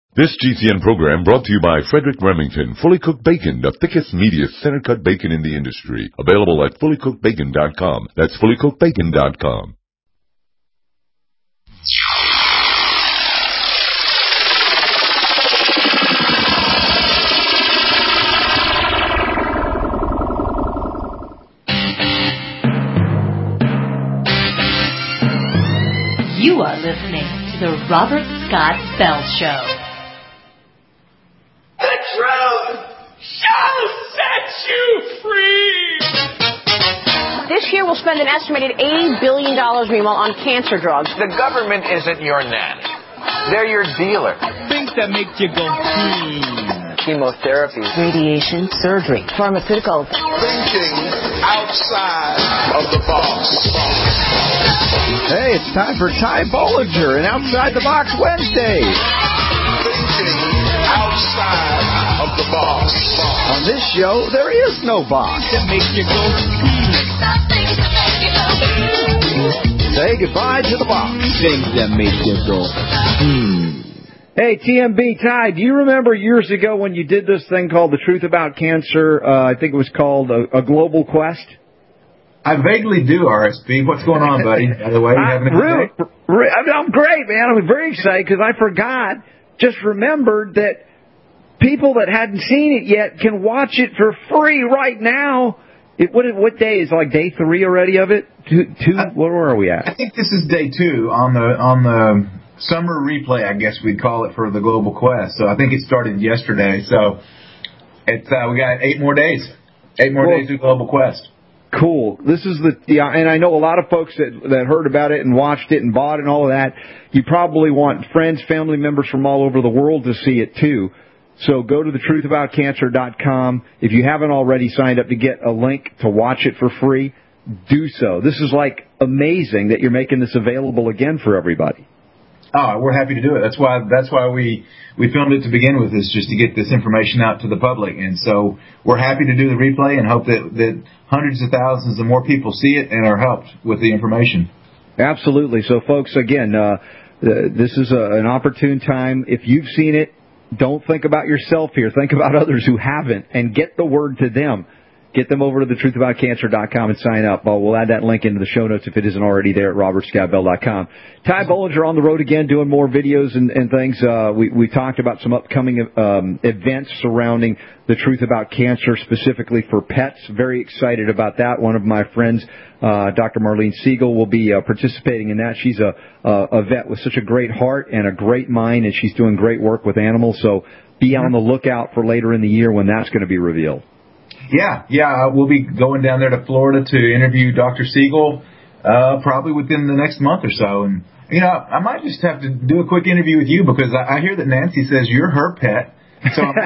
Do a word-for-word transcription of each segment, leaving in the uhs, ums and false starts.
This G C N program brought to you by Frederick Remington, Fully Cooked Bacon, the thickest, meatiest, center-cut bacon in the industry. Available at fully cooked bacon dot com. That's fully cooked bacon dot com. You are listening to the Robert Scott Bell Show. The truth shall set you free! This year we'll spend an estimated eighty billion dollars, meanwhile, on cancer drugs. The government isn't your nanny. They're your dealer. Things that make you go, hmm. Chemotherapy, radiation, surgery, pharmaceuticals. Thinking outside of the box. Hey, it's time for Ty Bollinger and Outside the Box Wednesday. Thinking outside of the box. On this show, there is no box. That make you go, hmm. Say goodbye to the box. Things that make you go, hmm. Hey, T M B, Ty, do you remember years ago when you did this thing called The Truth About Cancer? Uh, I think it was called a, a Global Quest. I vaguely do, R S P. What's going on, buddy? By the way, you having a good really, day? Re- I'm great, man. I'm very excited because I forgot, just remembered that people that hadn't seen it yet can watch it for free right now. It, what, what day is it, like day three already of it? Two, two I, where are we at? I think this is day two on the on the summer replay, I guess we'd call it, for the Global Quest. So I think it started yesterday. So it's uh, we got eight more days. Eight more well, days of Global Quest. Cool. This is the, yeah, and I know a lot of folks that that heard about it and watched it and bought it and all of that. You probably want friends, family members from all over the world to see it too. So go to the truth about cancer dot com. If you haven't already signed up to get a link to watch it for free, do so. This is like amazing that you're making this available again for everybody. Oh, we're happy to do it. That's why that's why we, we filmed it to begin with, is just to get this information out to the public. And so we're happy to do the replay and hope that, that hundreds of thousands of more people see it and are helped with the information. Absolutely. So, folks, again, uh, this is a, an opportune time. If you've seen it, don't think about yourself here. Think about others who haven't, and get the word to them. Get them over to the truth about cancer dot com and sign up. Uh, we'll add that link into the show notes if it isn't already there at robert scott bell dot com. Ty Bollinger on the road again doing more videos and, and things. Uh, we, we talked about some upcoming um, events surrounding the Truth About Cancer, specifically for pets. Very excited about that. One of my friends, uh, Doctor Marlene Siegel, will be uh, participating in that. She's a, a, a vet with such a great heart and a great mind, and she's doing great work with animals. So be on the lookout for later in the year when that's going to be revealed. Yeah, yeah, we'll be going down there to Florida to interview Doctor Siegel uh, probably within the next month or so. And, you know, I might just have to do a quick interview with you because I, I hear that Nancy says you're her pet. So I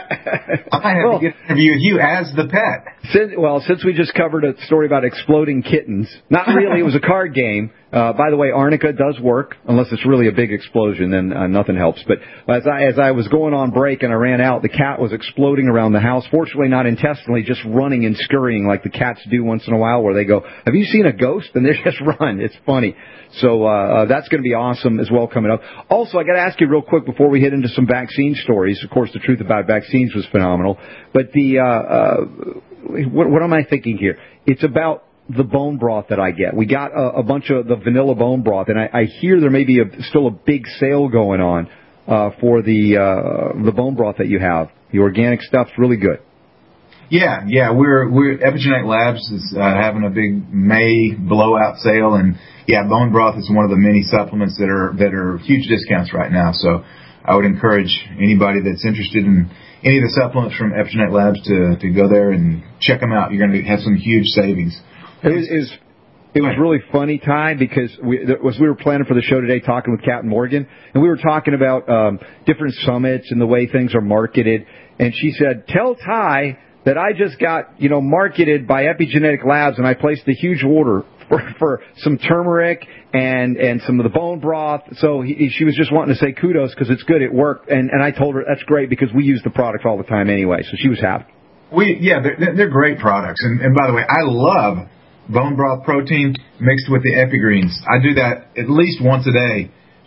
might have well, to get an interview with you as the pet. Since, well, since we just covered a story about exploding kittens, not really, it was a card game. Uh, by the way, arnica does work, unless it's really a big explosion, then uh, nothing helps. But as I, as I was going on break and I ran out, the cat was exploding around the house. Fortunately, not intestinally, just running and scurrying like the cats do once in a while, where they go, "Have you seen a ghost?" And they just run. It's funny. So uh, uh, that's going to be awesome as well coming up. Also, I got to ask you real quick before we hit into some vaccine stories. Of course, the truth about vaccines was phenomenal. But the uh, uh, what, what am I thinking here? It's about the bone broth that I get. We got a, a bunch of the vanilla bone broth, and I, I hear there may be a, still a big sale going on uh, for the uh, the bone broth that you have. The organic stuff's really good. Yeah, yeah, we're we're Epigenetic Labs is uh, having a big May blowout sale, and yeah, bone broth is one of the many supplements that are that are huge discounts right now. So I would encourage anybody that's interested in any of the supplements from Epigenetic Labs to to go there and check them out. You're going to have some huge savings. It was, it was, it was really funny, Ty, because we, it was, we were planning for the show today talking with Captain Morgan, and we were talking about um, different summits and the way things are marketed. And she said, "Tell Ty that I just got, you know, marketed by Epigenetic Labs, and I placed a huge order for, for some turmeric and, and some of the bone broth." So he, she was just wanting to say kudos because it's good, it worked. And, and I told her that's great because we use the product all the time anyway. So she was happy. We yeah, they're, they're great products. And, and by the way, I love bone broth protein mixed with the Epigreens. I do that at least once a day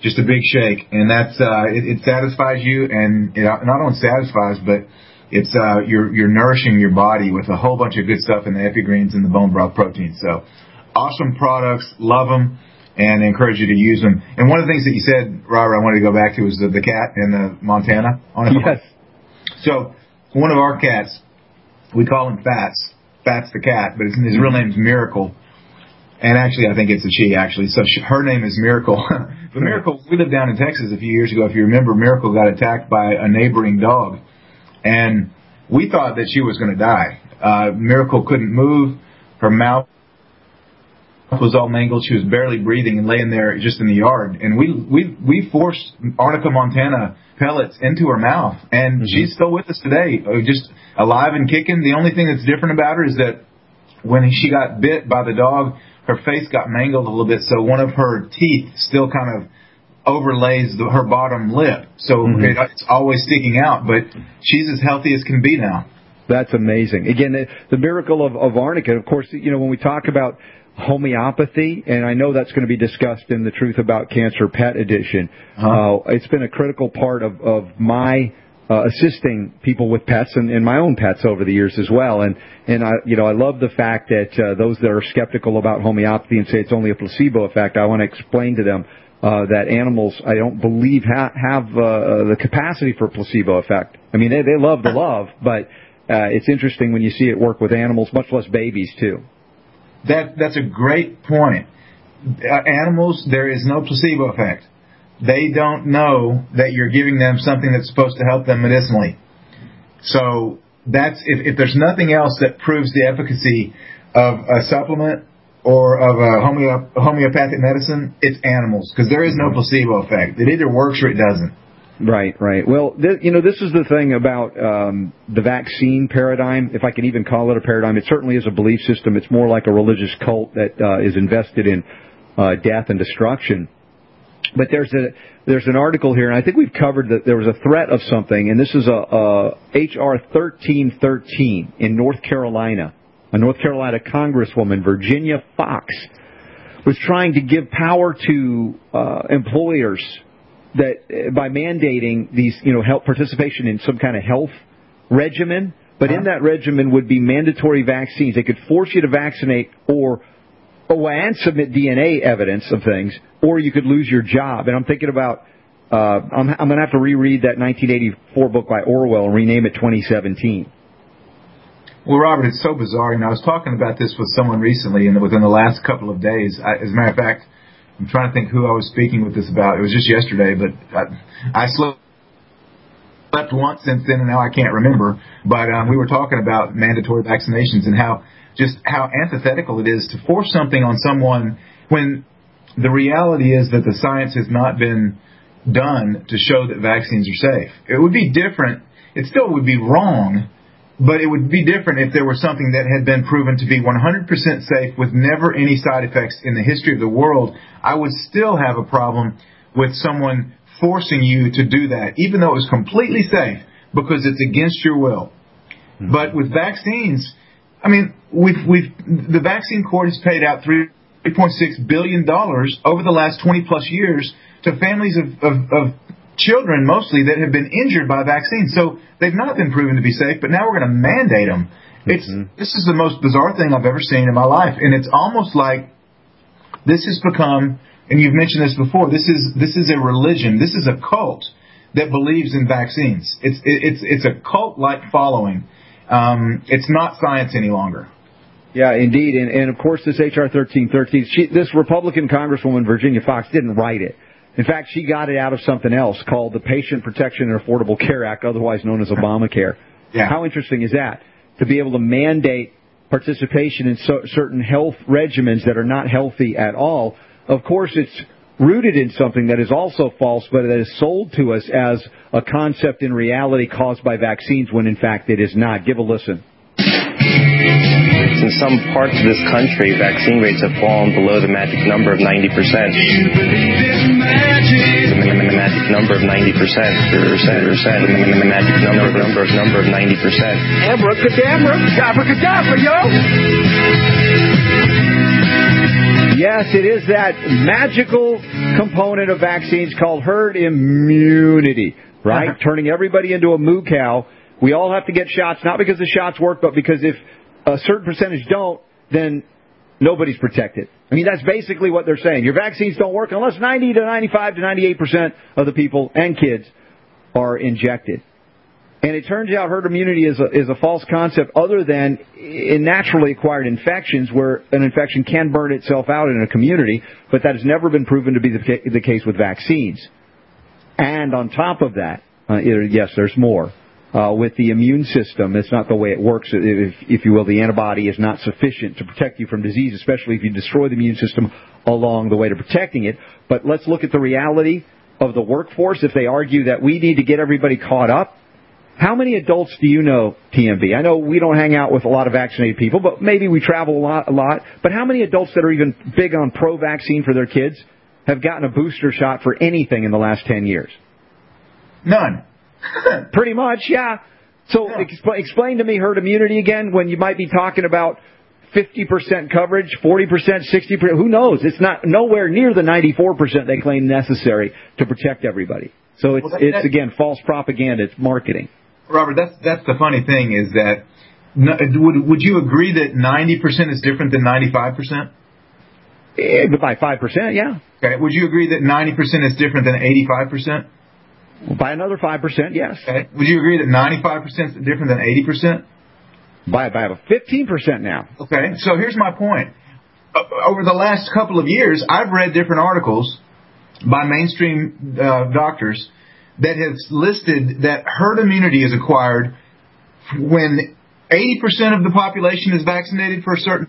just a big shake, and that's uh, it, it satisfies you, and it not only satisfies, but it's uh, you're you're nourishing your body with a whole bunch of good stuff in the Epigreens and the bone broth protein. So, awesome products, love them, and encourage you to use them. And one of the things that you said, Robert, I wanted to go back to was the, the cat in the Montana. On it. Yes. So, one of our cats, we call him Fats. Fats the cat, but his, his real name is Miracle. And actually, I think it's a she, actually. So she, her name is Miracle. But Miracle, we lived down in Texas a few years ago. If you remember, Miracle got attacked by a neighboring dog. And we thought that she was going to die. Uh, Miracle couldn't move. Her mouth was all mangled. She was barely breathing and laying there just in the yard. And we we we forced Arnica montana pellets into her mouth. And mm-hmm. she's still with us today, just alive and kicking. The only thing that's different about her is that when she got bit by the dog, her face got mangled a little bit, so one of her teeth still kind of overlays the, her bottom lip. So mm-hmm. it, it's always sticking out, but she's as healthy as can be now. That's amazing. Again, the, the miracle of, of Arnica, of course, you know, when we talk about homeopathy, and I know that's going to be discussed in the Truth About Cancer Pet Edition, uh-huh. uh, it's been a critical part of, of my Uh, assisting people with pets and, and my own pets over the years as well. And, and I, you know, I love the fact that uh, those that are skeptical about homeopathy and say it's only a placebo effect, I want to explain to them uh, that animals, I don't believe, ha- have uh, the capacity for placebo effect. I mean, they, they love the love, but uh, it's interesting when you see it work with animals, much less babies, too. That That's a great point. Uh, animals, there is no placebo effect. They don't know that you're giving them something that's supposed to help them medicinally. So that's if, if there's nothing else that proves the efficacy of a supplement or of a homeo- homeopathic medicine, it's animals, because there is no placebo effect. It either works or it doesn't. Right, right. Well, th- you know, this is the thing about um, the vaccine paradigm, if I can even call it a paradigm. It certainly is a belief system. It's more like a religious cult that uh, is invested in uh, death and destruction. But there's a there's an article here, and I think we've covered that there was a threat of something, and this is a, a H R thirteen thirteen in North Carolina. A North Carolina Congresswoman, Virginia Fox, was trying to give power to uh, employers that uh, by mandating these, you know, health participation in some kind of health regimen, but uh-huh. in that regimen would be mandatory vaccines. They could force you to vaccinate or Oh, and submit D N A evidence of things, or you could lose your job. And I'm thinking about, uh, I'm, I'm going to have to reread that nineteen eighty-four book by Orwell and rename it twenty seventeen. Well, Robert, it's so bizarre. And I was talking about this with someone recently, and within the last couple of days, I, as a matter of fact, I'm trying to think who I was speaking with this about. It was just yesterday, but I, I slept. slept once since then, and now I can't remember. But um, we were talking about mandatory vaccinations and how just how antithetical it is to force something on someone when the reality is that the science has not been done to show that vaccines are safe. It would be different. It still would be wrong, but it would be different if there were something that had been proven to be one hundred percent safe with never any side effects in the history of the world. I would still have a problem with someone forcing you to do that, even though it was completely safe, because it's against your will. Mm-hmm. But with vaccines, I mean, we've, we've, the vaccine court has paid out three point six billion dollars over the last twenty plus years to families of, of, of children, mostly, that have been injured by vaccines. So they've not been proven to be safe, but now we're going to mandate them. It's, mm-hmm. This is the most bizarre thing I've ever seen in my life. And it's almost like this has become, and you've mentioned this before, this is this is a religion. This is a cult that believes in vaccines. It's it's it's a cult-like following. Um, it's not science any longer. Yeah, indeed. And, and of course, this H R thirteen thirteen, she, this Republican Congresswoman, Virginia Fox, didn't write it. In fact, she got it out of something else called the Patient Protection and Affordable Care Act, otherwise known as Obamacare. Yeah. How interesting is that? To be able to mandate participation in so, certain health regimens that are not healthy at all. Of course, it's rooted in something that is also false, but that is sold to us as a concept in reality caused by vaccines when, in fact, it is not. Give a listen. In some parts of this country, vaccine rates have fallen below the magic number of ninety percent. The magic number of ninety percent. The magic number, number, number of ninety percent. Abracadabra, abracadabra, yo! Yes, it is that magical component of vaccines called herd immunity, right? Uh-huh. Turning everybody into a moo cow. We all have to get shots, not because the shots work, but because if a certain percentage don't, then nobody's protected. I mean, that's basically what they're saying. Your vaccines don't work unless ninety to ninety-five to ninety-eight percent of the people and kids are injected. And it turns out herd immunity is a, is a false concept other than in naturally acquired infections where an infection can burn itself out in a community, but that has never been proven to be the, the case with vaccines. And on top of that, uh, yes, there's more. Uh, with the immune system, it's not the way it works. If, if you will, the antibody is not sufficient to protect you from disease, especially if you destroy the immune system along the way to protecting it. But let's look at the reality of the workforce. If they argue that we need to get everybody caught up, how many adults do you know, T M B? I know we don't hang out with a lot of vaccinated people, but maybe we travel a lot, a lot. But how many adults that are even big on pro-vaccine for their kids have gotten a booster shot for anything in the last ten years? None. Pretty much, yeah. So yeah. Expl- explain to me herd immunity again when you might be talking about fifty percent coverage, forty percent, sixty percent. Who knows? It's not nowhere near the ninety-four percent they claim necessary to protect everybody. So it's, well, that, it's again, false propaganda. It's marketing. Robert, that's that's the funny thing is that no, would would you agree that ninety percent is different than ninety-five percent? Yeah, by five percent, yeah. Okay. Would you agree that ninety percent is different than eighty-five percent? By another five percent, yes. Okay. Would you agree that ninety-five percent is different than eighty percent? By by fifteen percent now. Okay. So here's my point. Over the last couple of years, I've read different articles by mainstream uh, doctors that have listed that herd immunity is acquired when eighty percent of the population is vaccinated for a certain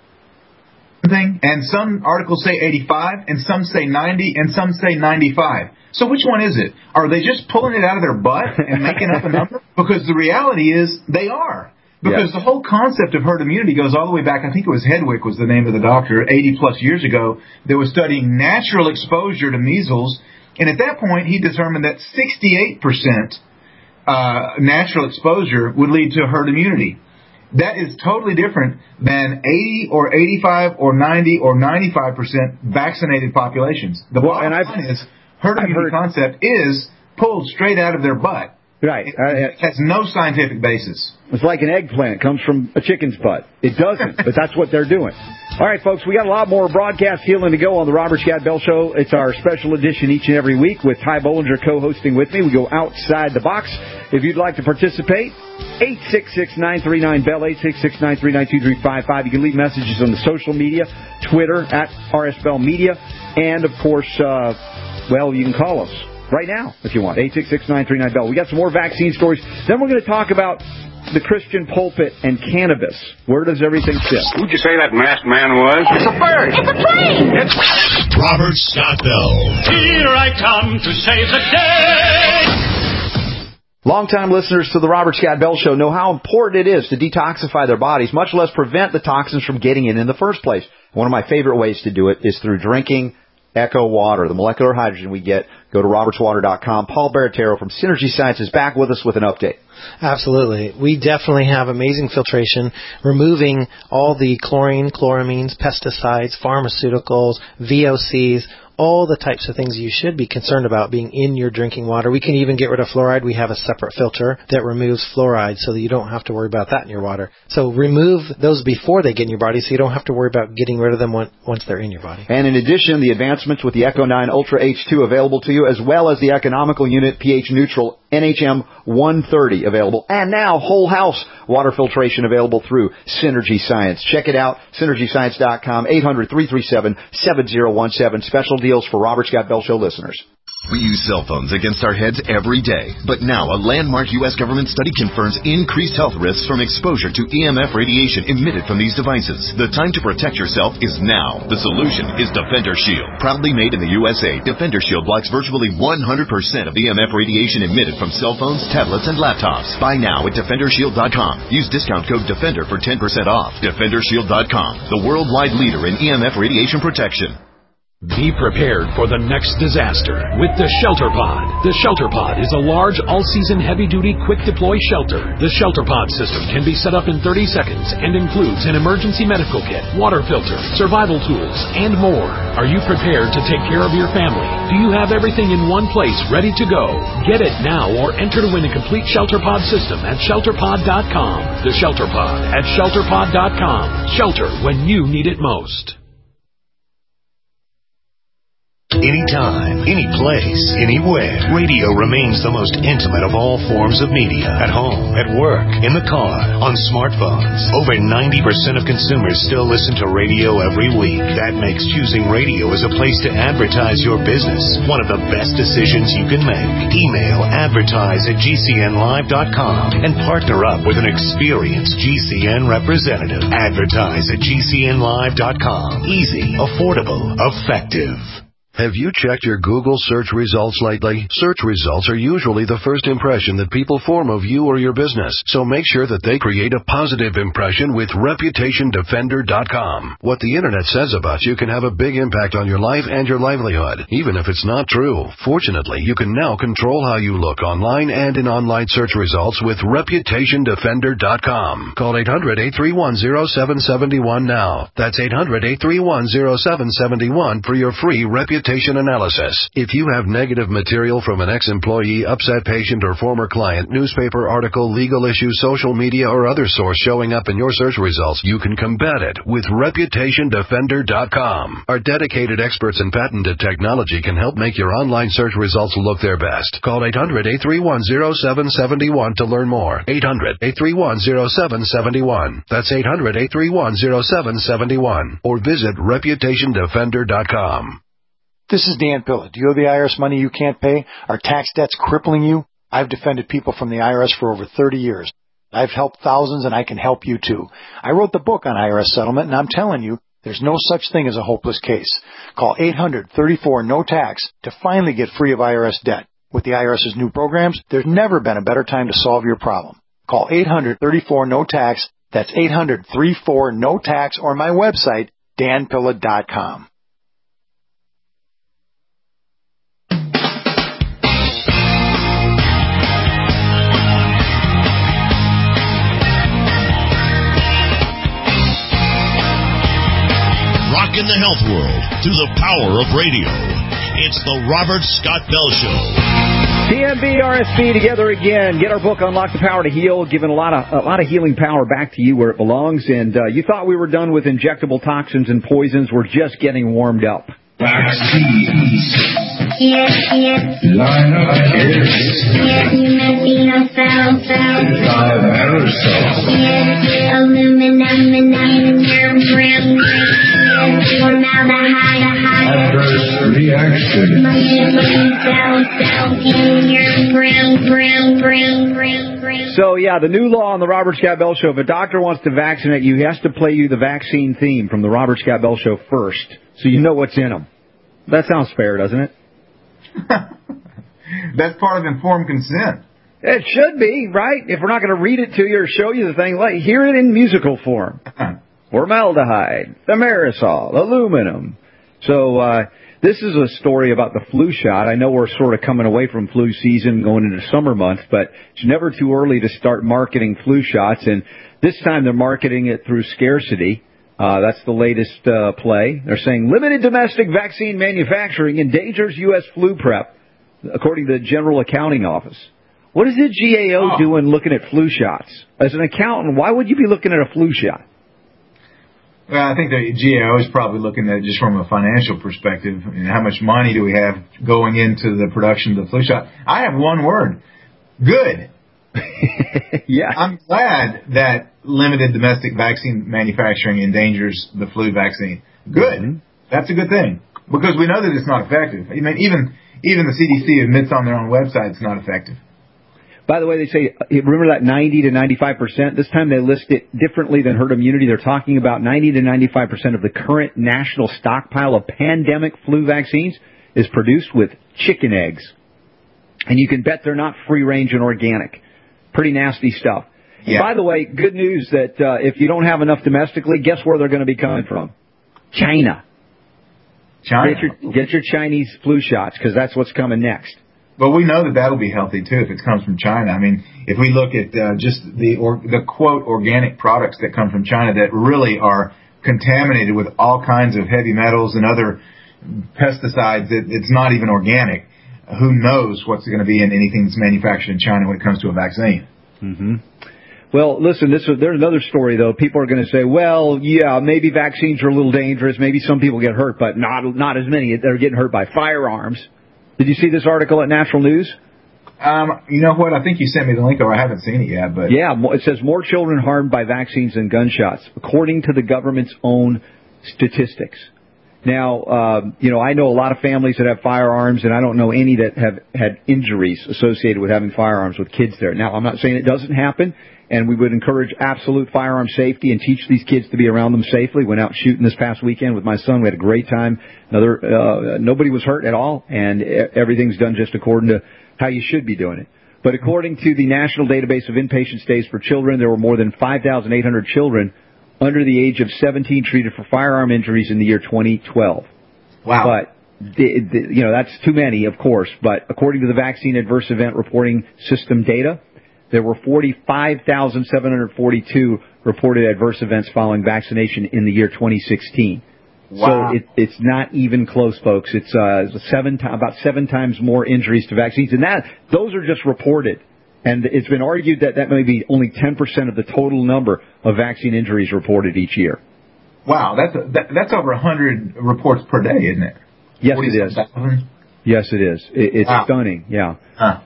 thing, and some articles say eighty-five, and some say ninety, and some say ninety-five. So which one is it? Are they just pulling it out of their butt and making up a number? Because the reality is they are. Because yes. The whole concept of herd immunity goes all the way back, I think it was Hedwick was the name of the doctor, eighty plus years ago, that was studying natural exposure to measles. And at that point, he determined that sixty-eight percent uh, natural exposure would lead to herd immunity. That is totally different than eighty or eighty-five or ninety or ninety-five percent vaccinated populations. The well, bottom line is herd immunity concept is pulled straight out of their butt. Right. It, it has no scientific basis. It's like an eggplant. It comes from a chicken's butt. It doesn't, but that's what they're doing. All right, folks, we got a lot more broadcast healing to go on the Robert Scott Bell Show. It's our special edition each and every week with Ty Bollinger co-hosting with me. We go outside the box. If you'd like to participate, eight six six, nine three nine, B E L L, eight six six, nine three nine, two three five five. You can leave messages on the social media, Twitter, at R S Bell Media, and, of course, uh, well, you can call us right now if you want, eight six six, nine three nine, B E L L. We got some more vaccine stories. Then we're going to talk about the Christian pulpit and cannabis. Where does everything sit? Who'd you say that masked man was? It's a bird. It's a plane. It's Robert Scott Bell. Here I come to save the day. Longtime listeners to the Robert Scott Bell Show know how important it is to detoxify their bodies, much less prevent the toxins from getting in in the first place. One of my favorite ways to do it is through drinking Echo Water, the molecular hydrogen we get. Go to roberts water dot com. Paul Baratero from Synergy Science is back with us with an update. Absolutely. We definitely have amazing filtration, removing all the chlorine, chloramines, pesticides, pharmaceuticals, V O Cs, all the types of things you should be concerned about being in your drinking water. We can even get rid of fluoride. We have a separate filter that removes fluoride so that you don't have to worry about that in your water. So remove those before they get in your body so you don't have to worry about getting rid of them once they're in your body. And in addition, the advancements with the Echo nine Ultra H two available to you, as well as the economical unit pH neutral N H M one thirty available. And now whole house water filtration available through Synergy Science. Check it out, synergy science dot com, eight hundred, three three seven, seven zero one seven. Special deals for Robert Scott Bell Show listeners. We use cell phones against our heads every day. But now a landmark U S government study confirms increased health risks from exposure to E M F radiation emitted from these devices. The time to protect yourself is now. The solution is Defender Shield. Proudly made in the U S A, Defender Shield blocks virtually one hundred percent of E M F radiation emitted from cell phones, tablets, and laptops. Buy now at defender shield dot com. Use discount code DEFENDER for ten percent off. defender shield dot com, the worldwide leader in E M F radiation protection. Be prepared for the next disaster with the Shelter Pod. The Shelter Pod is a large, all-season, heavy-duty, quick-deploy shelter. The Shelter Pod system can be set up in thirty seconds and includes an emergency medical kit, water filter, survival tools, and more. Are you prepared to take care of your family? Do you have everything in one place ready to go? Get it now or enter to win a complete Shelter Pod system at shelter pod dot com. The Shelter Pod at shelter pod dot com. Shelter when you need it most. Anytime, any place, anywhere. Radio remains the most intimate of all forms of media. At home, at work, in the car, on smartphones. Over ninety percent of consumers still listen to radio every week. That makes choosing radio as a place to advertise your business one of the best decisions you can make. Email advertise at g c n live dot com and partner up with an experienced G C N representative. Advertise at g c n live dot com. Easy, affordable, effective. Have you checked your Google search results lately? Search results are usually the first impression that people form of you or your business, so make sure that they create a positive impression with reputation defender dot com. What the Internet says about you can have a big impact on your life and your livelihood, even if it's not true. Fortunately, you can now control how you look online and in online search results with reputation defender dot com. Call eight hundred, eight three one, zero seven seven one now. That's eight hundred, eight three one, zero seven seven one for your free reputation analysis. If you have negative material from an ex-employee, upset patient, or former client, newspaper article, legal issue, social media, or other source showing up in your search results, you can combat it with reputation defender dot com. Our dedicated experts in patented technology can help make your online search results look their best. Call eight hundred, eight three one, zero seven seven one to learn more. eight hundred, eight three one, zero seven seven one. That's eight hundred, eight three one, zero seven seven one. Or visit reputation defender dot com. This is Dan Pilla. Do you owe the I R S money you can't pay? Are tax debts crippling you? I've defended people from the I R S for over thirty years. I've helped thousands, and I can help you too. I wrote the book on I R S settlement, and I'm telling you, there's no such thing as a hopeless case. Call eight hundred, thirty-four, no tax to finally get free of I R S debt. With the IRS's new programs, there's never been a better time to solve your problem. Call eight hundred, thirty-four, no tax. That's eight hundred, thirty-four, no tax, or my website, dan pilla dot com. In the health world through the power of radio. It's the Robert Scott Bell Show. T M B, R S B together again. Get our book, Unlock the Power to Heal, giving a lot of a lot of healing power back to you where it belongs. And uh, you thought we were done with injectable toxins and poisons. We're just getting warmed up. Vaccines. Yes, yes. Line of cares. Yes, you may be no cell, cell. Live aerosol. Yes, aluminum, aluminum, brown, brown. Formaldehyde, adverse reaction. Cell, cell, in your brown, brown, brown, brown, brown. So, yeah, the new law on the Robert Scott Bell Show, if a doctor wants to vaccinate you, he has to play you the vaccine theme from the Robert Scott Bell Show first, so you know what's in them. That sounds fair, doesn't it? That's part of informed consent. It should be, right? If we're not going to read it to you or show you the thing, let hear it in musical form. Formaldehyde, thimerosal, aluminum. So uh, this is a story about the flu shot. I know we're sort of coming away from flu season, going into summer months, but it's never too early to start marketing flu shots. And this time they're marketing it through scarcity. Uh, that's the latest uh, play. They're saying limited domestic vaccine manufacturing endangers U S flu prep, according to the General Accounting Office. What is the G A O oh. doing looking at flu shots? As an accountant, why would you be looking at a flu shot? Well, I think the G A O is probably looking at it just from a financial perspective. I mean, how much money do we have going into the production of the flu shot? I have one word. Good. Yeah. I'm glad that limited domestic vaccine manufacturing endangers the flu vaccine. Good. Mm-hmm. That's a good thing. Because we know that it's not effective. I mean, even even the C D C admits on their own website it's not effective. By the way, they say, remember that ninety to ninety-five percent? This time they list it differently than herd immunity. They're talking about ninety to ninety-five percent of the current national stockpile of pandemic flu vaccines is produced with chicken eggs. And you can bet they're not free-range and organic. Pretty nasty stuff. Yeah. By the way, good news that uh, if you don't have enough domestically, guess where they're going to be coming from? China. China. Get your, get your Chinese flu shots, because that's what's coming next. But we know that that'll be healthy, too, if it comes from China. I mean, if we look at uh, just the, or, the, quote, organic products that come from China that really are contaminated with all kinds of heavy metals and other pesticides, that it's not even organic. Who knows what's going to be in anything that's manufactured in China when it comes to a vaccine? Mm-hmm. Well, listen, this is, there's another story, though. People are going to say, well, yeah, maybe vaccines are a little dangerous. Maybe some people get hurt, but not not as many that are getting hurt by firearms. Did you see this article at Natural News? Um, you know what? I think you sent me the link, or I haven't seen it yet. But yeah, it says more children harmed by vaccines than gunshots, according to the government's own statistics. Now, uh, you know, I know a lot of families that have firearms, and I don't know any that have had injuries associated with having firearms with kids there. Now, I'm not saying it doesn't happen, and we would encourage absolute firearm safety and teach these kids to be around them safely. Went out shooting this past weekend with my son. We had a great time. Another, uh, nobody was hurt at all, and everything's done just according to how you should be doing it. But according to the National Database of Inpatient Stays for Children, there were more than five thousand eight hundred children under the age of seventeen treated for firearm injuries in the year twenty twelve. Wow. But, the, the, you know, that's too many, of course. But according to the Vaccine Adverse Event Reporting System data, there were forty-five thousand seven hundred forty-two reported adverse events following vaccination in the year twenty sixteen. Wow. So it, it's not even close, folks. It's uh, seven to, about seven times more injuries to vaccines. And that those are just reported. And it's been argued that that may be only ten percent of the total number of vaccine injuries reported each year. Wow, that's a, that, that's over one hundred reports per day, isn't it? Yes, it is. Yes, it is. It, it's wow. stunning, yeah. Huh.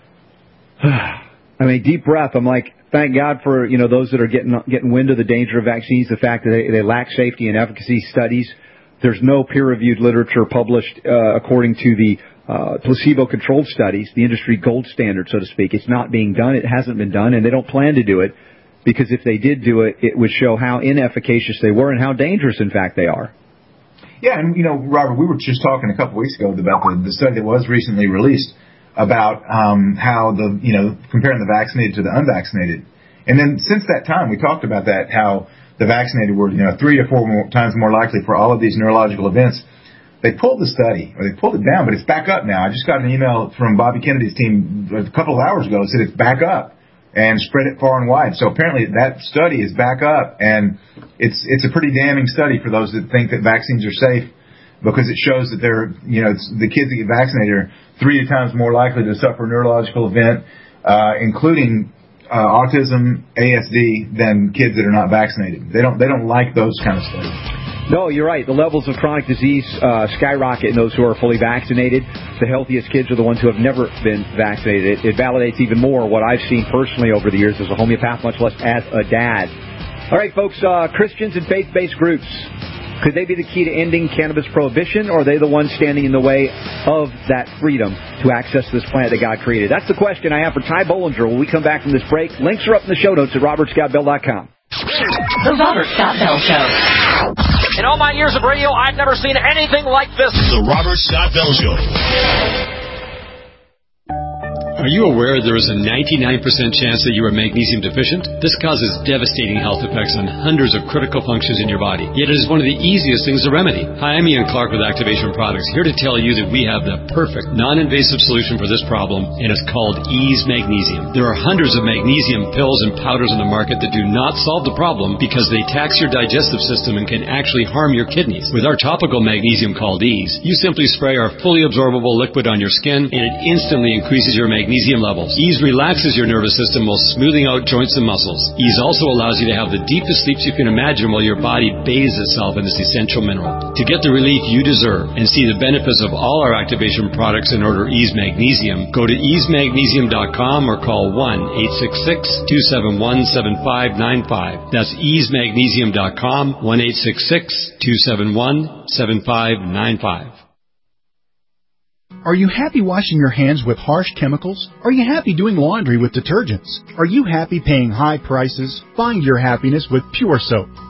I mean, deep breath. I'm like, thank God for, you know, those that are getting getting wind of the danger of vaccines, the fact that they, they lack safety and efficacy studies. There's no peer-reviewed literature published uh, according to the Uh, placebo-controlled studies, the industry gold standard, so to speak. It's not being done. It hasn't been done, and they don't plan to do it, because if they did do it, it would show how inefficacious they were and how dangerous, in fact, they are. Yeah, and, you know, Robert, we were just talking a couple weeks ago about the, the study that was recently released about um, how the, you know, comparing the vaccinated to the unvaccinated. And then since that time, we talked about that, how the vaccinated were, you know, three to four more times more likely for all of these neurological events. They pulled the study, or they pulled it down, but it's back up now. I just got an email from Bobby Kennedy's team a couple of hours ago that said it's back up and spread it far and wide. So apparently that study is back up, and it's it's a pretty damning study for those that think that vaccines are safe, because it shows that they're, you know, it's, the kids that get vaccinated are three times more likely to suffer a neurological event, uh, including uh, autism, A S D, than kids that are not vaccinated. They don't they don't like those kind of studies. No, you're right. The levels of chronic disease uh, skyrocket in those who are fully vaccinated. The healthiest kids are the ones who have never been vaccinated. It, it validates even more what I've seen personally over the years as a homeopath, much less as a dad. All right, folks, uh, Christians and faith-based groups, could they be the key to ending cannabis prohibition, or are they the ones standing in the way of that freedom to access this plant that God created? That's the question I have for Ty Bollinger when we come back from this break. Links are up in the show notes at robert scott bell dot com. The Robert Scott Bell Show. In all my years of radio, I've never seen anything like this. The Robert Scott Bell Show. Are you aware there is a ninety-nine percent chance that you are magnesium deficient? This causes devastating health effects on hundreds of critical functions in your body. Yet it is one of the easiest things to remedy. Hi, I'm Ian Clark with Activation Products, here to tell you that we have the perfect non-invasive solution for this problem, and it's called Ease Magnesium. There are hundreds of magnesium pills and powders on the market that do not solve the problem because they tax your digestive system and can actually harm your kidneys. With our topical magnesium called Ease, you simply spray our fully absorbable liquid on your skin, and it instantly increases your magnesium magnesium levels. Ease relaxes your nervous system while smoothing out joints and muscles. Ease also allows you to have the deepest sleeps you can imagine while your body bathes itself in this essential mineral. To get the relief you deserve and see the benefits of all our activation products and order Ease Magnesium, go to ease magnesium dot com or call one eight six six, two seven one, seven five nine five. That's ease magnesium dot com, one eight six six, two seven one, seven five nine five. Are you happy washing your hands with harsh chemicals? Are you happy doing laundry with detergents? Are you happy paying high prices? Find your happiness with Pure Soap.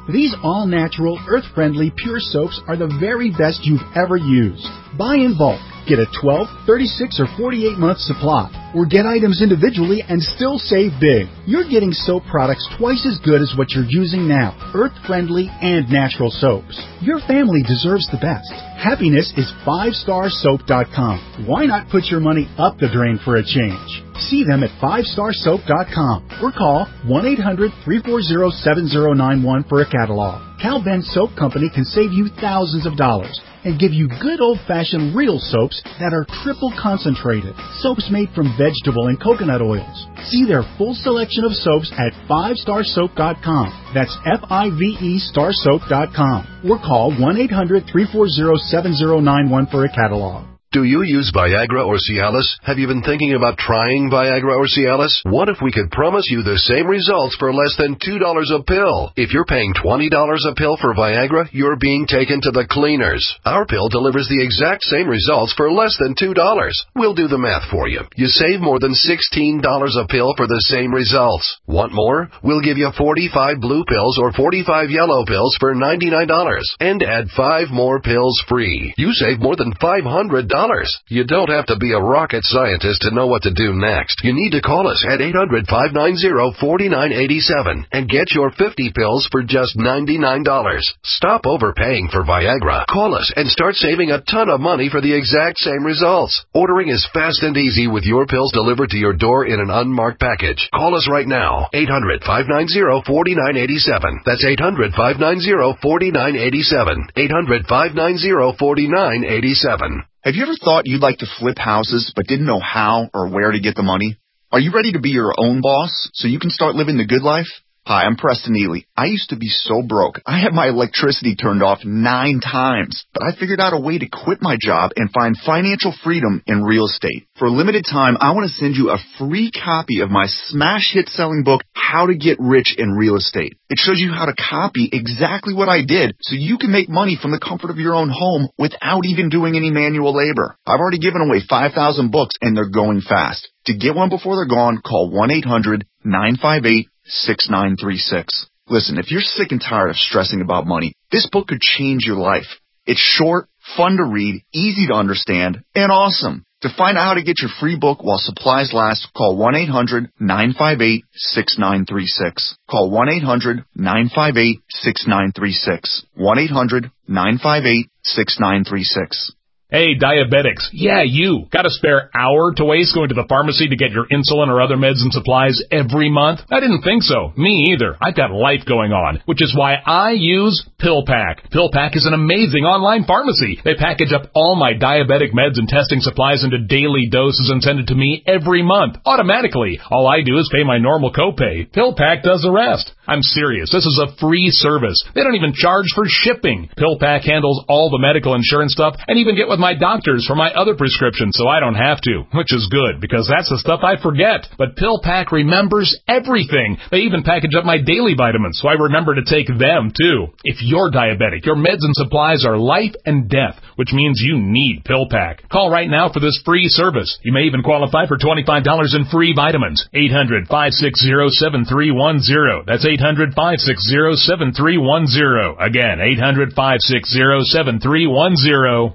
These all-natural, earth-friendly, pure soaps are the very best you've ever used. Buy in bulk. Get a twelve, thirty-six, or forty-eight month supply. Or get items individually and still save big. You're getting soap products twice as good as what you're using now. Earth-friendly and natural soaps. Your family deserves the best. Happiness is five star soap dot com. Why not put your money up the drain for a change? See them at five star soap dot com or call one eight hundred, three four zero, seven zero nine one for a catalog. Cal Ben Soap Company can save you thousands of dollars and give you good old-fashioned real soaps that are triple concentrated. Soaps made from vegetable and coconut oils. See their full selection of soaps at five star soap dot com. That's F I V E star soap dot com. Or call one eight hundred, three four zero, seven zero nine one for a catalog. Do you use Viagra or Cialis? Have you been thinking about trying Viagra or Cialis? What if we could promise you the same results for less than two dollars a pill? If you're paying twenty dollars a pill for Viagra, you're being taken to the cleaners. Our pill delivers the exact same results for less than two dollars. We'll do the math for you. You save more than sixteen dollars a pill for the same results. Want more? We'll give you forty-five blue pills or forty-five yellow pills for ninety-nine dollars and add five more pills free. You save more than five hundred dollars. You don't have to be a rocket scientist to know what to do next. You need to call us at eight hundred, five nine zero, four nine eight seven and get your fifty pills for just ninety-nine dollars. Stop overpaying for Viagra. Call us and start saving a ton of money for the exact same results. Ordering is fast and easy with your pills delivered to your door in an unmarked package. Call us right now. eight hundred, five nine zero, four nine eight seven. That's eight hundred, five nine zero, four nine eight seven. eight hundred, five nine zero, four nine eight seven. Have you ever thought you'd like to flip houses but didn't know how or where to get the money? Are you ready to be your own boss so you can start living the good life? Hi, I'm Preston Neely. I used to be so broke. I had my electricity turned off nine times, but I figured out a way to quit my job and find financial freedom in real estate. For a limited time, I want to send you a free copy of my smash hit selling book, How to Get Rich in Real Estate. It shows you how to copy exactly what I did so you can make money from the comfort of your own home without even doing any manual labor. I've already given away five thousand books and they're going fast. To get one before they're gone, call one eight hundred, nine five eight, six nine three six. Listen, if you're sick and tired of stressing about money, this book could change your life. It's short, fun to read, easy to understand, and awesome. To find out how to get your free book while supplies last, call one eight hundred, nine five eight, six nine three six. Call one eight hundred, nine five eight, six nine three six. one eight hundred, nine five eight, six nine three six. Hey, diabetics. Yeah, you. Got a spare hour to waste going to the pharmacy to get your insulin or other meds and supplies every month? I didn't think so. Me either. I've got life going on, which is why I use PillPack. PillPack is an amazing online pharmacy. They package up all my diabetic meds and testing supplies into daily doses and send it to me every month, automatically. All I do is pay my normal copay. PillPack does the rest. I'm serious. This is a free service. They don't even charge for shipping. PillPack handles all the medical insurance stuff and even get with my doctors for my other prescriptions so I don't have to, which is good because that's the stuff I forget. But PillPack remembers everything. They even package up my daily vitamins so I remember to take them too. If you're diabetic, your meds and supplies are life and death, which means you need PillPack. Call right now for this free service. You may even qualify for twenty-five dollars in free vitamins. eight hundred, five six zero, seven three one zero. That's eight hundred, five six zero, seven three one zero. Again, eight hundred, five six zero, seven three one zero.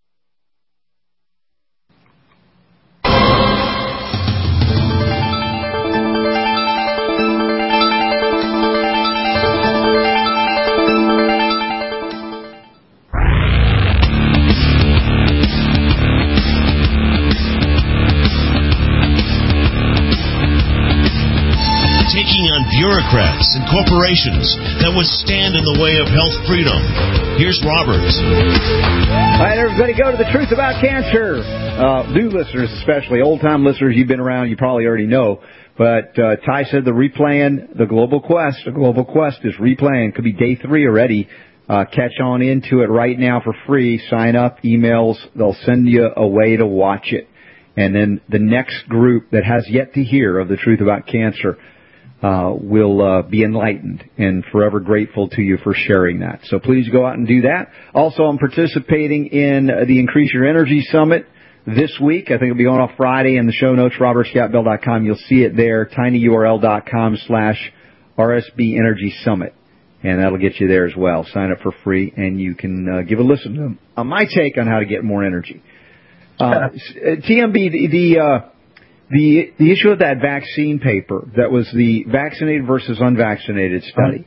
Bureaucrats and corporations that would stand in the way of health freedom. Here's Robert. All right, everybody, go to the Truth About Cancer. Uh, new listeners, especially old-time listeners, you've been around, you probably already know. But uh, Ty said the replaying, the Global Quest, the Global Quest is replaying. Could be day three already. Uh, catch on into it right now for free. Sign up, emails. They'll send you a way to watch it. And then the next group that has yet to hear of the Truth About Cancer Uh, will uh, be enlightened, and forever grateful to you for sharing that. So please go out and do that. Also, I'm participating in the Increase Your Energy Summit this week. I think it'll be on off Friday in the show notes, robert scott bell dot com. You'll see it there, tinyurl dot com slash R S B Energy Summit. and that'll get you there as well. Sign up for free, and you can uh, give a listen to them. Uh, my take on how to get more energy. Uh, T M B, the the, uh, the the issue of that vaccine paper, that was the vaccinated versus unvaccinated study.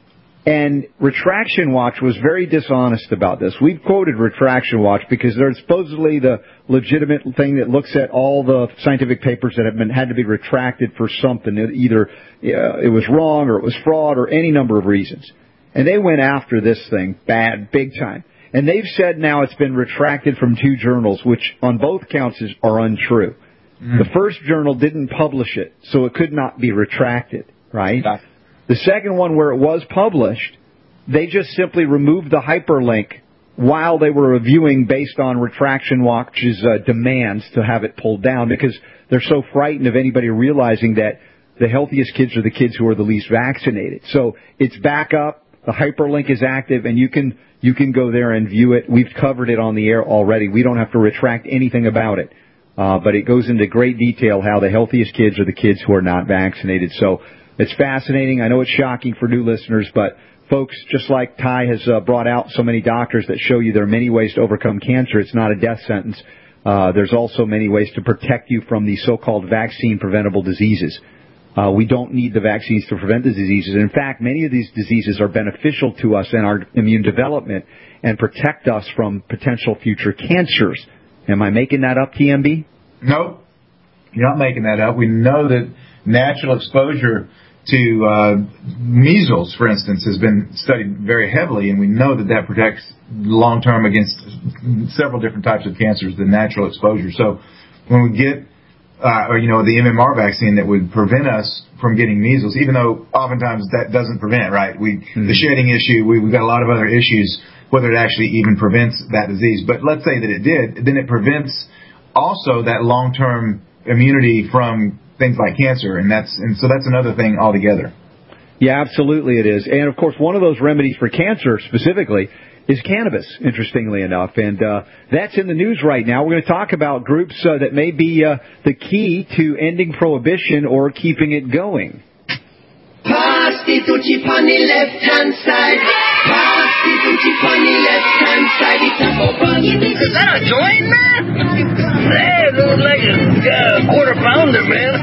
And Retraction Watch was very dishonest about this. We've quoted Retraction Watch because they're supposedly the legitimate thing that looks at all the scientific papers that have been had to be retracted for something. Either uh, it was wrong or it was fraud or any number of reasons. And they went after this thing bad, big time. And they've said now it's been retracted from two journals, which on both counts is, are untrue. Mm. The first journal didn't publish it, so it could not be retracted, right? That's The second one, where it was published, they just simply removed the hyperlink while they were reviewing based on Retraction Watch's uh, demands to have it pulled down, because they're so frightened of anybody realizing that the healthiest kids are the kids who are the least vaccinated. So it's back up, the hyperlink is active, and you can you can go there and view it. We've covered it on the air already. We don't have to retract anything about it. Uh, but it goes into great detail how the healthiest kids are the kids who are not vaccinated. So it's fascinating. I know it's shocking for new listeners, but folks, just like Ty has uh, brought out so many doctors that show you there are many ways to overcome cancer. It's not a death sentence. Uh, there's also many ways to protect you from the so-called vaccine-preventable diseases. Uh, we don't need the vaccines to prevent the diseases. In fact, many of these diseases are beneficial to us in our immune development and protect us from potential future cancers. Am I making that up, T M B? Nope. You're not making that up. We know that natural exposure to uh, measles, for instance, has been studied very heavily, and we know that that protects long-term against several different types of cancers, the natural exposure. So when we get, uh, or, you know, the M M R vaccine that would prevent us from getting measles, even though oftentimes that doesn't prevent, right? We mm-hmm. The shedding issue, we, we've got a lot of other issues, whether it actually even prevents that disease. But let's say that it did, then it prevents also that long-term immunity from things like cancer, and that's and so that's another thing altogether. Yeah, absolutely it is. And, of course, one of those remedies for cancer specifically is cannabis, interestingly enough. And uh, that's in the news right now. We're going to talk about groups uh, that may be uh, the key to ending prohibition or keeping it going. Pass the Tucci on the left-hand side. Pass the Tucci on the left-hand side. It's a bubble. Is that a joint, man? Hey, it looks like a uh, quarter pounder, man.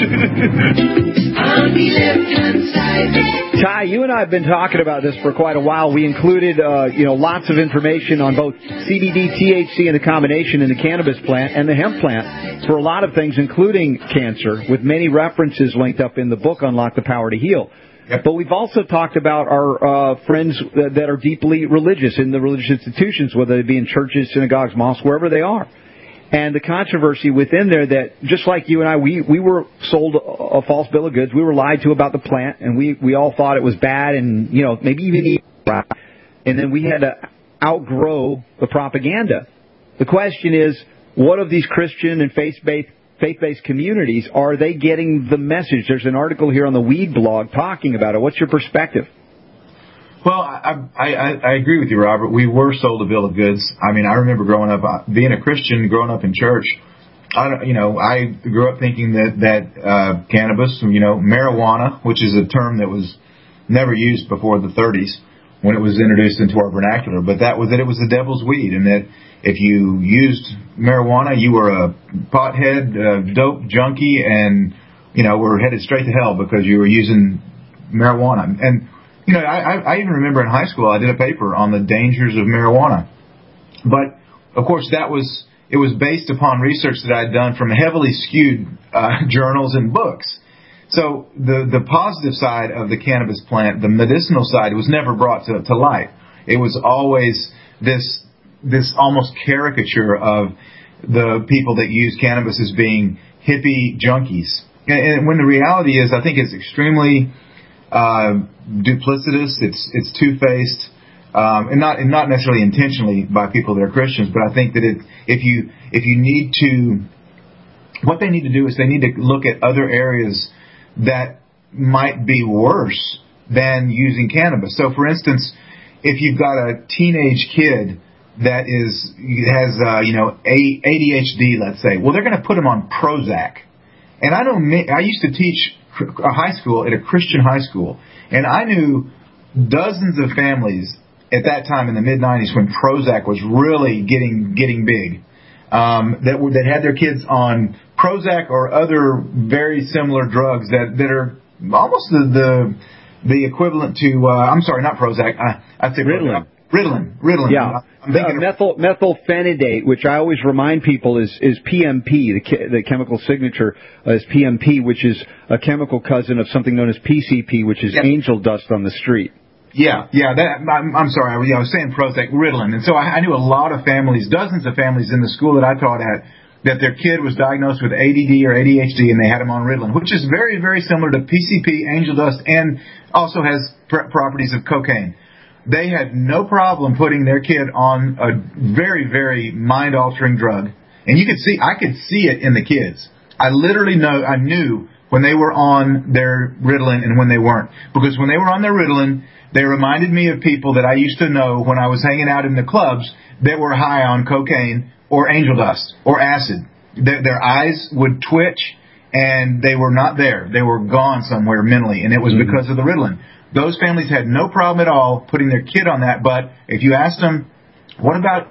On the left-hand side. Ty, you and I have been talking about this for quite a while. We included, uh, you know, lots of information on both C B D, T H C, and the combination in the cannabis plant and the hemp plant for a lot of things, including cancer, with many references linked up in the book, Unlock the Power to Heal. Yep. But we've also talked about our uh, friends that are deeply religious in the religious institutions, whether they be in churches, synagogues, mosques, wherever they are. And the controversy within there that, just like you and I, we, we were sold a false bill of goods. We were lied to about the plant, and we, we all thought it was bad and, you know, maybe even evil. And then we had to outgrow the propaganda. The question is, what of these Christian and faith-based faith-based communities, are they getting the message? There's an article here on the Weed blog talking about it. What's your perspective? Well, I, I, I agree with you, Robert. We were sold a bill of goods. I mean, I remember growing up, being a Christian, growing up in church. I don't, you know, I grew up thinking that that uh, cannabis, you know, marijuana, which is a term that was never used before the thirties when it was introduced into our vernacular, but that was that it was the devil's weed, and that if you used marijuana, you were a pothead, uh, dope junkie, and you know were headed straight to hell because you were using marijuana. And you know, I, I even remember in high school I did a paper on the dangers of marijuana. But, of course, that was it was based upon research that I had done from heavily skewed uh, journals and books. So the, the positive side of the cannabis plant, the medicinal side, was never brought to, to light. It was always this this almost caricature of the people that use cannabis as being hippie junkies. And, and when the reality is, I think it's extremely Uh, duplicitous. It's it's two-faced, um, and not and not necessarily intentionally by people that are Christians. But I think that it, if you if you need to, what they need to do is they need to look at other areas that might be worse than using cannabis. So, for instance, if you've got a teenage kid that is has uh, you know A D H D, let's say, well, they're going to put them on Prozac. And I know I used to teach a high school at a Christian high school, and I knew dozens of families at that time in the mid nineties when Prozac was really getting getting big, um, that were, that had their kids on Prozac or other very similar drugs that, that are almost the the, the equivalent to uh, I'm sorry, not Prozac. I, I'd say Ritalin. Ritalin. Ritalin. Yeah. I'm thinking uh, methyl methylphenidate, which I always remind people is is P M P. The ke- the chemical signature uh, is P M P, which is a chemical cousin of something known as P C P, which is yeah. angel dust on the street. Yeah, yeah. That, I'm, I'm sorry. I was, I was saying Prozac, Ritalin, and so I, I knew a lot of families, dozens of families in the school that I taught at, that their kid was diagnosed with A D D or A D H D, and they had him on Ritalin, which is very, very similar to P C P, angel dust, and also has pr- properties of cocaine. They had no problem putting their kid on a very, very mind-altering drug, and you could see, I could see it in the kids. I literally know, I knew when they were on their Ritalin and when they weren't, because when they were on their Ritalin, they reminded me of people that I used to know when I was hanging out in the clubs that were high on cocaine or angel dust or acid. Their, their eyes would twitch, and they were not there. They were gone somewhere mentally, and it was mm-hmm. because of the Ritalin. Those families had no problem at all putting their kid on that, but if you asked them, what about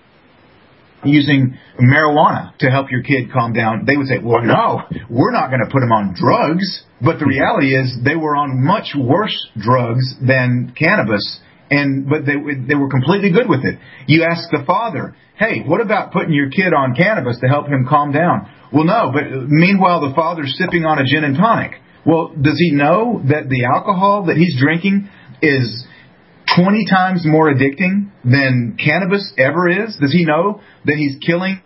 using marijuana to help your kid calm down, they would say, well, no, we're not going to put them on drugs. But the reality is they were on much worse drugs than cannabis, and but they they were completely good with it. You ask the father, hey, what about putting your kid on cannabis to help him calm down? Well, no, but meanwhile the father's sipping on a gin and tonic. Well, does he know that the alcohol that he's drinking is twenty times more addicting than cannabis ever is? Does he know that he's killing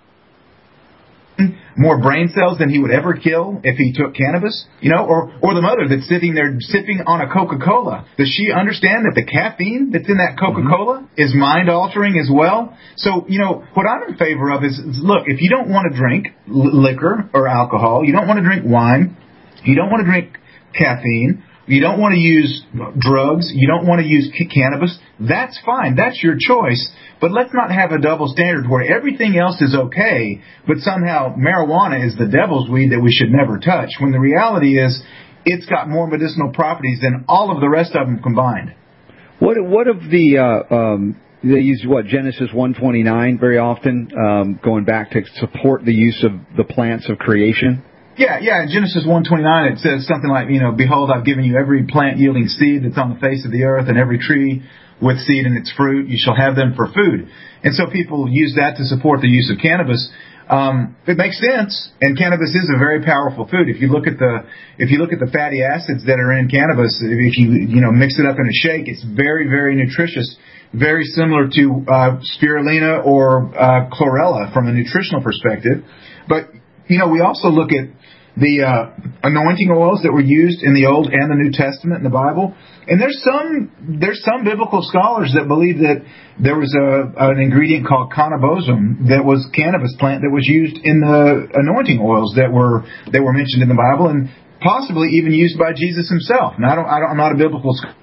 more brain cells than he would ever kill if he took cannabis? You know, or or the mother that's sitting there sipping on a Coca-Cola. Does she understand that the caffeine that's in that Coca-Cola mm-hmm. is mind-altering as well? So, you know, what I'm in favor of is, is look, if you don't want to drink l- liquor or alcohol, you don't want to drink wine, you don't want to drink caffeine, you don't want to use drugs, you don't want to use c- cannabis, that's fine. That's your choice. But let's not have a double standard where everything else is okay, but somehow marijuana is the devil's weed that we should never touch, when the reality is it's got more medicinal properties than all of the rest of them combined. What what of the, uh, um, they use, what, Genesis one twenty-nine very often, um, going back to support the use of the plants of creation? Yeah, yeah. In Genesis one twenty-nine, it says something like, you know, behold, I've given you every plant yielding seed that's on the face of the earth, and every tree with seed in its fruit. You shall have them for food. And so people use that to support the use of cannabis. Um, it makes sense, and cannabis is a very powerful food. If you look at the if you look at the fatty acids that are in cannabis, if you you know mix it up in a shake, it's very, very nutritious, very similar to uh, spirulina or uh, chlorella from a nutritional perspective. But you know, we also look at the uh, anointing oils that were used in the Old and the New Testament in the Bible. And there's some there's some biblical scholars that believe that there was a an ingredient called cannabosum that was cannabis plant that was used in the anointing oils that were that were mentioned in the Bible, and possibly even used by Jesus himself. Now, I don't, I don't I'm not a biblical scholar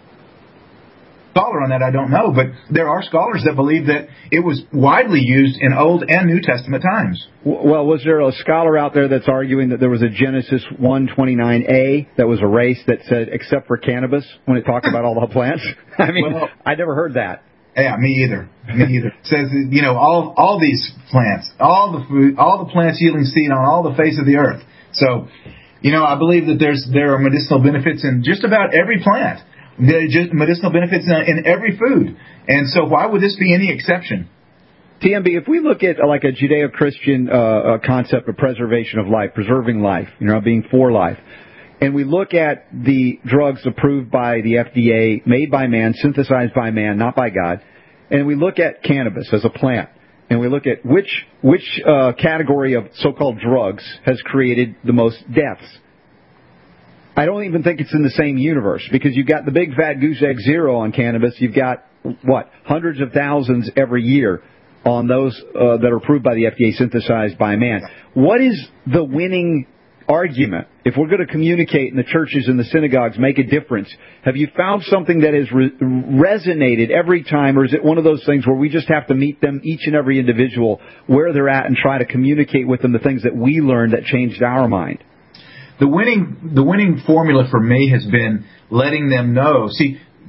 on that, I don't know, but there are scholars that believe that it was widely used in Old and New Testament times. Well, was there a scholar out there that's arguing that there was a Genesis one twenty-nine A that was erased that said, except for cannabis, when it talked about all the plants? I mean, well, I never heard that. Yeah, me either. Me either. It says, you know, all all these plants, all the food, all the plants yielding seed on all the face of the earth. So, you know, I believe that there's there are medicinal benefits in just about every plant. There are just medicinal benefits in, in every food. And so why would this be any exception? T M B, if we look at uh, like a Judeo-Christian uh, uh, concept of preservation of life, preserving life, you know, being for life, and we look at the drugs approved by the F D A, made by man, synthesized by man, not by God, and we look at cannabis as a plant, and we look at which which uh, category of so-called drugs has created the most deaths, I don't even think it's in the same universe, because you've got the big fat goose egg zero on cannabis. You've got, what, hundreds of thousands every year on those uh, that are approved by the F D A, synthesized by man. What is the winning argument? If we're going to communicate in the churches and the synagogues, make a difference, have you found something that has re- resonated every time, or is it one of those things where we just have to meet them, each and every individual, where they're at, and try to communicate with them the things that we learned that changed our mind? The winning the winning formula for me has been letting them know. See,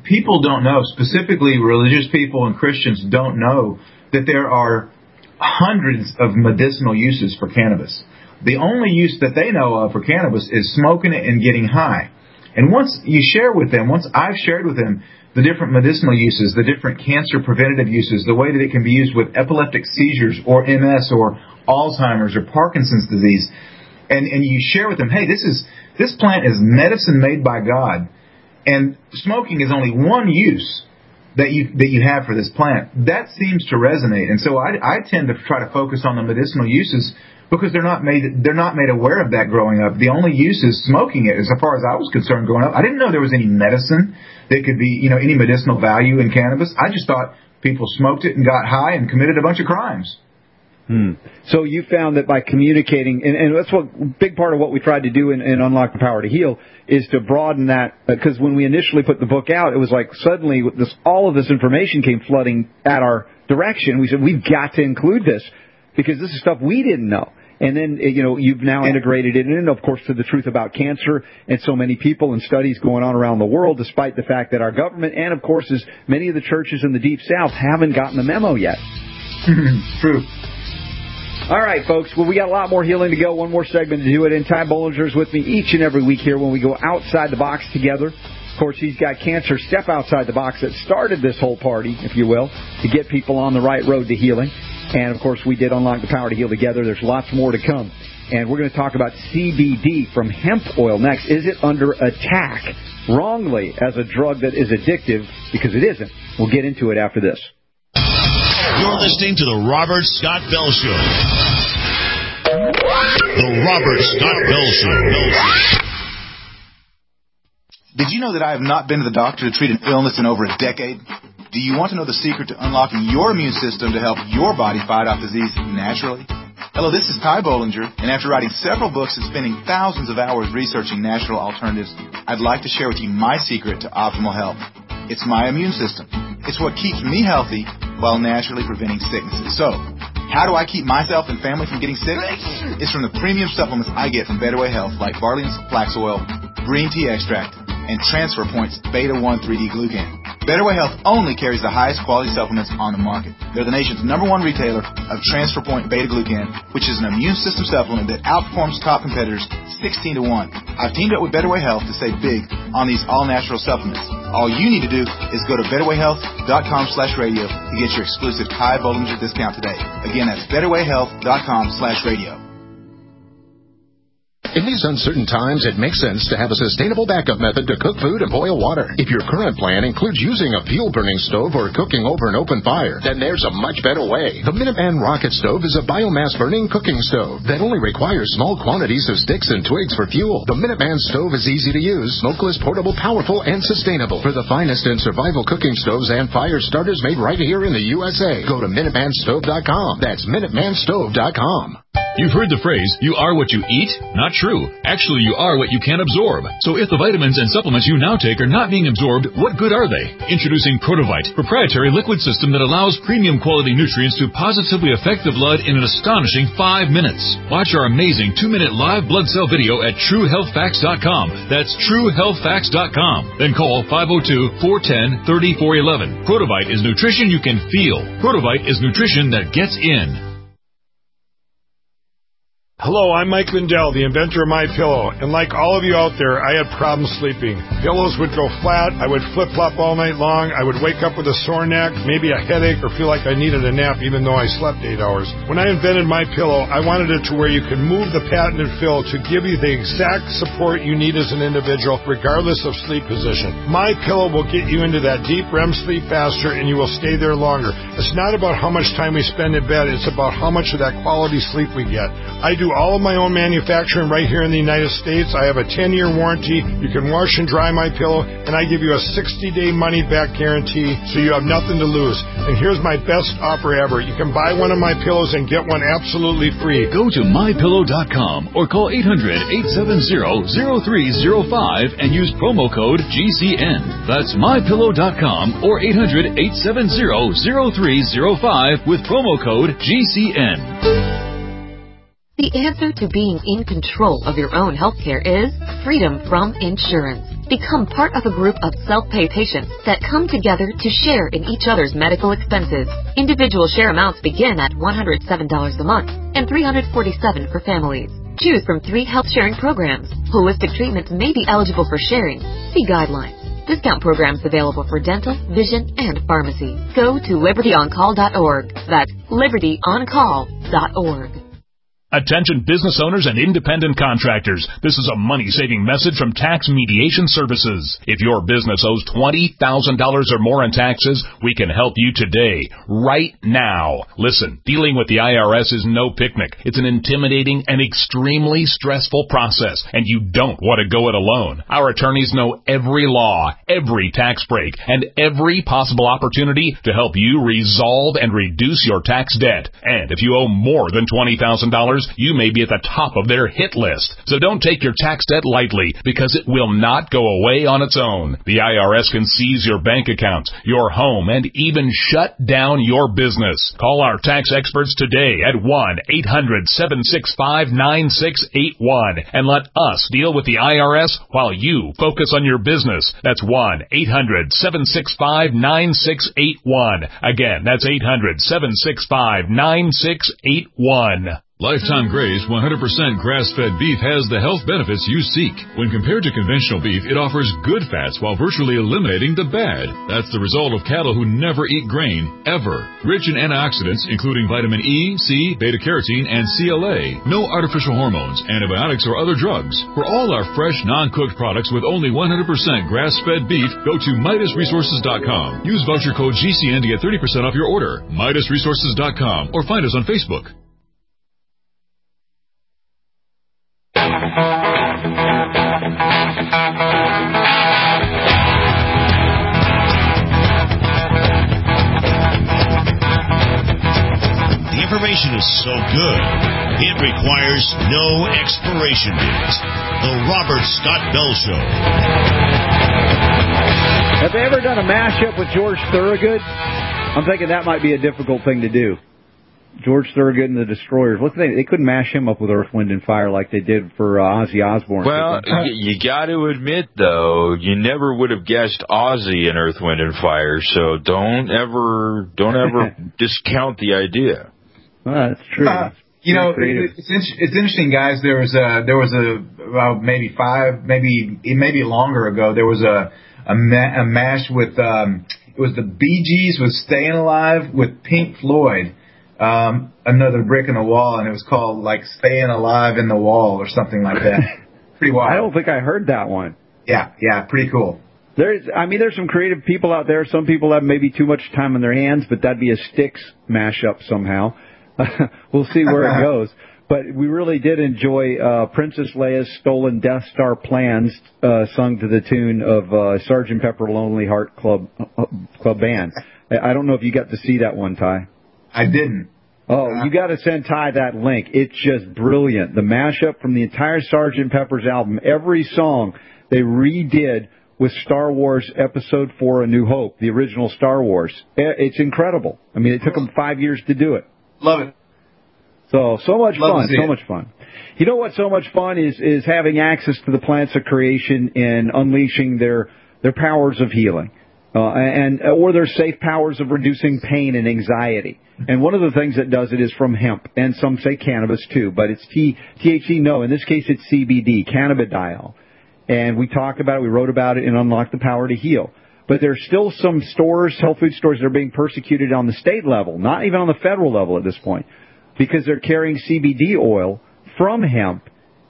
people don't know, specifically religious people and Christians don't know that there are hundreds of medicinal uses for cannabis. The only use that they know of for cannabis is smoking it and getting high. And once you share with them, once I've shared with them the different medicinal uses, the different cancer preventative uses, the way that it can be used with epileptic seizures or M S or Alzheimer's or Parkinson's disease, and, and you share with them, hey, this is this plant is medicine made by God, and smoking is only one use that you that you have for this plant. That seems to resonate, and so I, I tend to try to focus on the medicinal uses because they're not made they're not made aware of that growing up. The only use is smoking it, as far as I was concerned growing up. I didn't know there was any medicine that could be, you know, any medicinal value in cannabis. I just thought people smoked it and got high and committed a bunch of crimes. Hmm. So you found that by communicating, and, and that's what big part of what we tried to do in, in Unlock the Power to Heal is to broaden that, because when we initially put the book out, it was like suddenly this, all of this information came flooding at our direction. We said, we've got to include this because this is stuff we didn't know. And then, you know, you've now integrated it in, of course, to the truth about cancer and so many people and studies going on around the world, despite the fact that our government and, of course, as many of the churches in the Deep South haven't gotten the memo yet. True. All right, folks. Well, we got a lot more healing to go. One more segment to do it. And Ty Bollinger's with me each and every week here when we go outside the box together. Of course, he's got Cancer Step Outside the Box that started this whole party, if you will, to get people on the right road to healing. And, of course, we did Unlock the Power to Heal together. There's lots more to come. And we're going to talk about C B D from hemp oil next. Is it under attack wrongly as a drug that is addictive? Because it isn't. We'll get into it after this. You're listening to The Robert Scott Bell Show. The Robert Scott Bell Show. Did you know that I have not been to the doctor to treat an illness in over a decade? Do you want to know the secret to unlocking your immune system to help your body fight off disease naturally? Hello, this is Ty Bollinger, and after writing several books and spending thousands of hours researching natural alternatives, I'd like to share with you my secret to optimal health. It's my immune system. It's what keeps me healthy while naturally preventing sicknesses. So, how do I keep myself and family from getting sick? It's from the premium supplements I get from Better Way Health, like Barley's Flax Oil, Green Tea Extract, and Transfer Point's Beta one three D Glucan. Better Way Health only carries the highest quality supplements on the market. They're the nation's number one retailer of Transfer Point Beta Glucan, which is an immune system supplement that outperforms top competitors sixteen to one. I've teamed up with Better Way Health to save big on these all-natural supplements. All you need to do is go to betterwayhealth.com slash radio to get your exclusive Ty Bollinger discount today. Again, that's betterwayhealth.com slash radio. In these uncertain times, it makes sense to have a sustainable backup method to cook food and boil water. If your current plan includes using a fuel-burning stove or cooking over an open fire, then there's a much better way. The Minuteman Rocket Stove is a biomass-burning cooking stove that only requires small quantities of sticks and twigs for fuel. The Minuteman Stove is easy to use, smokeless, portable, powerful, and sustainable. For the finest in survival cooking stoves and fire starters made right here in the U S A, go to Minuteman Stove dot com. That's Minuteman Stove dot com. You've heard the phrase, you are what you eat? Not true. Actually, you are what you can absorb. So if the vitamins and supplements you now take are not being absorbed, what good are they? Introducing Protovite, proprietary liquid system that allows premium quality nutrients to positively affect the blood in an astonishing five minutes. Watch our amazing two-minute live blood cell video at True Health Facts dot com. That's True Health Facts dot com. Then call five oh two, four one oh, three four one one. Protovite is nutrition you can feel. Protovite is nutrition that gets in. Hello, I'm Mike Lindell, the inventor of MyPillow, and like all of you out there, I had problems sleeping. Pillows would go flat, I would flip-flop all night long, I would wake up with a sore neck, maybe a headache, or feel like I needed a nap even though I slept eight hours. When I invented MyPillow, I wanted it to where you could move the patented fill to give you the exact support you need as an individual, regardless of sleep position. MyPillow will get you into that deep R E M sleep faster, and you will stay there longer. It's not about how much time we spend in bed, it's about how much of that quality sleep we get. I do all of my own manufacturing right here in the United States. I have a ten-year warranty. You can wash and dry my pillow, and I give you a sixty-day money-back guarantee, so you have nothing to lose. And here's my best offer ever. You can buy one of my pillows and get one absolutely free. Go to my pillow dot com or call eight hundred, eight seven zero, zero three zero five and use promo code G C N. That's my pillow dot com or eight hundred, eight seven zero, zero three zero five with promo code G C N. The answer to being in control of your own healthcare is freedom from insurance. Become part of a group of self-pay patients that come together to share in each other's medical expenses. Individual share amounts begin at one hundred seven dollars a month and three hundred forty-seven dollars for families. Choose from three health-sharing programs. Holistic treatments may be eligible for sharing. See guidelines. Discount programs available for dental, vision, and pharmacy. Go to liberty on call dot org. That's liberty on call dot org. Attention business owners and independent contractors. This is a money-saving message from Tax Mediation Services. If your business owes twenty thousand dollars or more in taxes, we can help you today, right now. Listen, dealing with the I R S is no picnic. It's an intimidating and extremely stressful process, and you don't want to go it alone. Our attorneys know every law, every tax break, and every possible opportunity to help you resolve and reduce your tax debt. And if you owe more than twenty thousand dollars, you may be at the top of their hit list. So don't take your tax debt lightly, because it will not go away on its own. The I R S can seize your bank accounts, your home, and even shut down your business. Call our tax experts today at one eight hundred seven six five nine six eight one and let us deal with the I R S while you focus on your business. That's one eight hundred seven six five nine six eight one. Again, that's eight hundred seven six five nine six eight one. Lifetime Graze one hundred percent grass-fed beef has the health benefits you seek. When compared to conventional beef, it offers good fats while virtually eliminating the bad. That's the result of cattle who never eat grain, ever. Rich in antioxidants, including vitamin E, C, beta-carotene, and C L A. No artificial hormones, antibiotics, or other drugs. For all our fresh, non-cooked products with only one hundred percent grass-fed beef, go to Midas Resources dot com. Use voucher code G C N to get thirty percent off your order. Midas Resources dot com or find us on Facebook. The information is so good, it requires no expiration date. The Robert Scott Bell Show. Have they ever done a mashup with George Thorogood? I'm thinking that might be a difficult thing to do. George Thorogood and the Destroyers. What they they couldn't mash him up with Earth, Wind, and Fire like they did for uh, Ozzy Osbourne. Well, you got to admit though, you never would have guessed Ozzy in Earth, Wind, and Fire. So don't ever don't ever discount the idea. Well, that's true. Uh, you know, it's it's interesting, guys. There was a there was a well, maybe five, maybe maybe longer ago. There was a a, ma- a mash with um, it was the Bee Gees with "Staying Alive" with Pink Floyd. Um, another brick in the wall, and it was called like "Staying Alive in the Wall" or something like that. Pretty wild. I don't think I heard that one. Yeah, yeah, pretty cool. There's, I mean, there's some creative people out there. Some people have maybe too much time on their hands, but that'd be a Styx mashup somehow. We'll see where it goes. But we really did enjoy uh, Princess Leia's Stolen Death Star Plans, uh, sung to the tune of uh, Sergeant Pepper Lonely Heart Club uh, Club Band. I don't know if you got to see that one, Ty. I didn't. Oh, you got to send Ty that link. It's just brilliant. The mashup from the entire Sergeant Pepper's album, every song they redid with Star Wars Episode four, A New Hope, the original Star Wars. It's incredible. I mean, it took them five years to do it. Love it. So, so much Love fun, so it. much fun. You know what's so much fun is, is having access to the plants of creation and unleashing their, their powers of healing. Uh, and or their safe powers of reducing pain and anxiety. And one of the things that does it is from hemp, and some say cannabis too, but it's T, THC. No, in this case it's C B D, cannabidiol. And we talked about it, we wrote about it in Unlock the Power to Heal. But there's still some stores, health food stores, that are being persecuted on the state level, not even on the federal level at this point, because they're carrying C B D oil from hemp.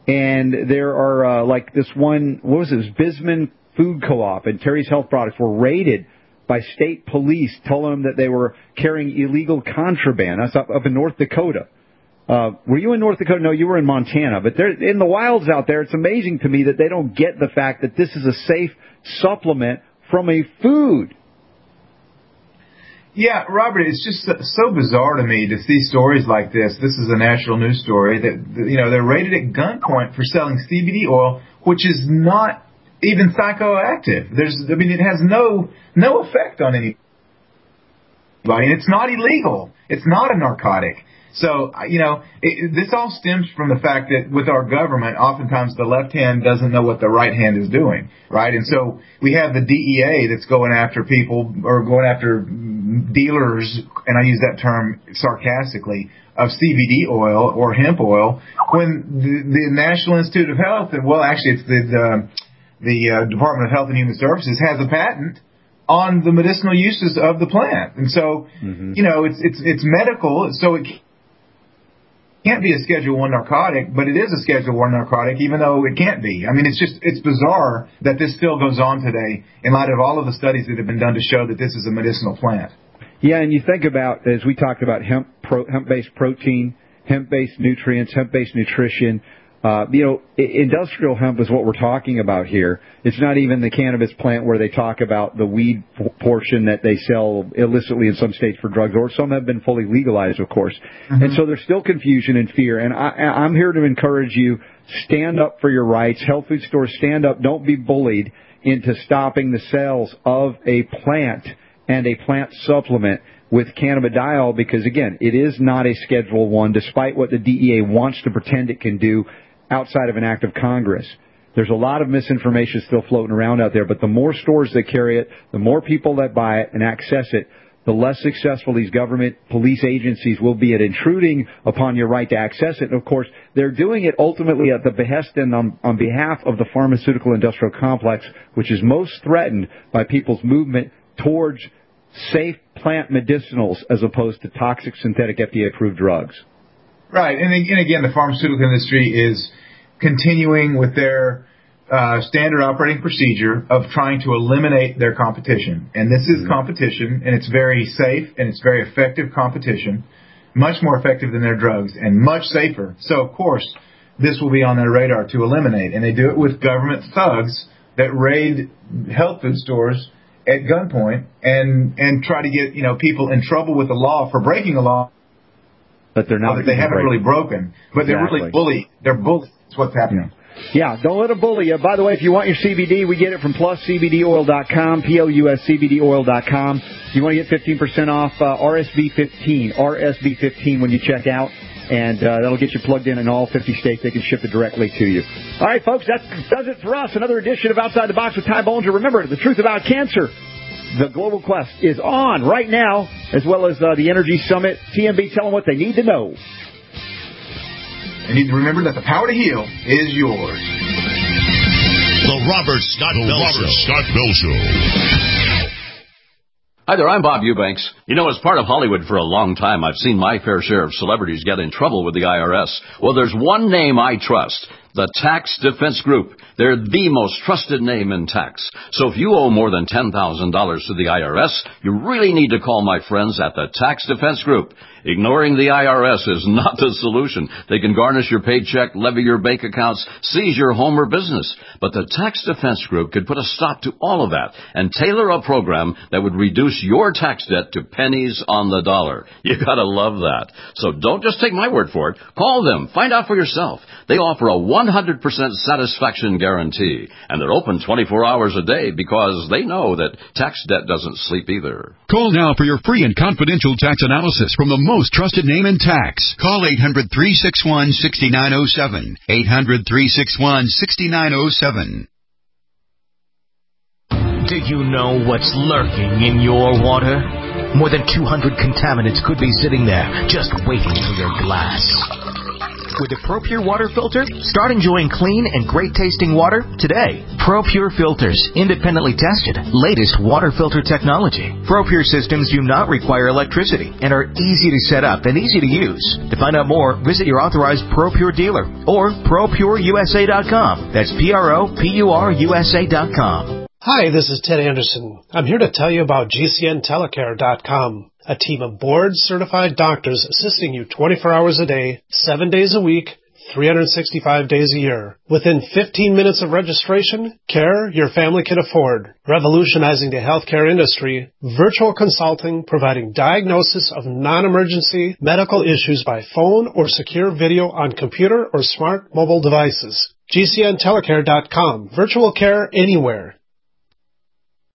And there are, uh, like this one, what was it, Bisman Food Co-op and Terry's Health Products were raided by state police, telling them that they were carrying illegal contraband. That's up, up in North Dakota. Uh, were you in North Dakota? No, you were in Montana. But they're in the wilds out there. It's amazing to me that they don't get the fact that this is a safe supplement from a food. Yeah, Robert, it's just so bizarre to me to see stories like this. This is a national news story that, you know, they're raided at gunpoint for selling C B D oil, which is not even psychoactive. There's, I mean, it has no no effect on anybody, and it's not illegal. It's not a narcotic. So, you know, it, this all stems from the fact that with our government, oftentimes the left hand doesn't know what the right hand is doing, right? And so we have the D E A that's going after people or going after dealers, and I use that term sarcastically, of C B D oil or hemp oil, when the, the National Institute of Health, and well, actually it's the, the, the uh, Department of Health and Human Services has a patent on the medicinal uses of the plant. And so, mm-hmm. you know, it's, it's, it's medical, so it can't be a Schedule One narcotic, but it is a Schedule One narcotic, even though it can't be. I mean, it's just it's bizarre that this still goes on today in light of all of the studies that have been done to show that this is a medicinal plant. Yeah, and you think about, as we talked about, hemp pro, hemp-based protein, hemp-based nutrients, hemp-based nutrition. Uh, you know, industrial hemp is what we're talking about here. It's not even the cannabis plant where they talk about the weed p- portion that they sell illicitly in some states for drugs, or some have been fully legalized, of course. Mm-hmm. And so there's still confusion and fear. And I, I'm here to encourage you, stand up for your rights. Health food stores, stand up. Don't be bullied into stopping the sales of a plant and a plant supplement with cannabidiol, because, again, it is not a Schedule One, despite what the D E A wants to pretend it can do outside of an act of Congress. There's a lot of misinformation still floating around out there, but the more stores that carry it, the more people that buy it and access it, the less successful these government police agencies will be at intruding upon your right to access it. And, of course, they're doing it ultimately at the behest and on, on behalf of the pharmaceutical industrial complex, which is most threatened by people's movement towards safe plant medicinals as opposed to toxic synthetic F D A-approved drugs. Right, and, and again, the pharmaceutical industry is continuing with their uh, standard operating procedure of trying to eliminate their competition. And this is mm-hmm. competition, and it's very safe, and it's very effective competition, much more effective than their drugs, and much safer. So, of course, this will be on their radar to eliminate. And they do it with government thugs that raid health food stores at gunpoint and, and try to get, you know, people in trouble with the law for breaking the law. But they're not. That they haven't break. really broken, but exactly. they're really bully. They're bullies. That's what's happening. Yeah. yeah, don't let them bully you. By the way, if you want your C B D, we get it from plus c b d oil dot com, P L U S C B D oil dot com. If you want to get fifteen percent off, uh, R S B fifteen, R S B fifteen when you check out, and uh, that'll get you plugged in in all fifty states. They can ship it directly to you. All right, folks, that does it for us. Another edition of Outside the Box with Ty Bollinger. Remember, the truth about cancer. The Global Quest is on right now, as well as uh, the Energy Summit. T M B, tell them what they need to know. They need to remember that the power to heal is yours. The Robert Scott the Bell Robert Show. Scott Bell Show. Hi there, I'm Bob Eubanks. You know, as part of Hollywood for a long time, I've seen my fair share of celebrities get in trouble with the I R S. Well, there's one name I trust. The Tax Defense Group. They're the most trusted name in tax. So if you owe more than ten thousand dollars to the I R S, you really need to call my friends at the Tax Defense Group. Ignoring the I R S is not the solution. They can garnish your paycheck, levy your bank accounts, seize your home or business. But the Tax Defense Group could put a stop to all of that and tailor a program that would reduce your tax debt to pennies on the dollar. You gotta love that. So don't just take my word for it. Call them. Find out for yourself. They offer a one hundred percent satisfaction guarantee, and they're open twenty-four hours a day because they know that tax debt doesn't sleep either. Call now for your free and confidential tax analysis from the most trusted name in tax. Call eight hundred, three six one, six nine zero seven. eight hundred, three six one, six nine zero seven. Do you know what's lurking in your water? More than two hundred contaminants could be sitting there, just waiting for your glass. With a ProPure water filter, start enjoying clean and great-tasting water today. ProPure filters, independently tested, latest water filter technology. ProPure systems do not require electricity and are easy to set up and easy to use. To find out more, visit your authorized ProPure dealer or pro pure U S A dot com. That's P R O P U R U S A dot com. Hi, this is Ted Anderson. I'm here to tell you about G C N telecare dot com. A team of board-certified doctors assisting you twenty-four hours a day, seven days a week, three hundred sixty-five days a year. Within fifteen minutes of registration, care your family can afford. Revolutionizing the healthcare industry, virtual consulting providing diagnosis of non-emergency medical issues by phone or secure video on computer or smart mobile devices. G C N telecare dot com. Virtual care anywhere.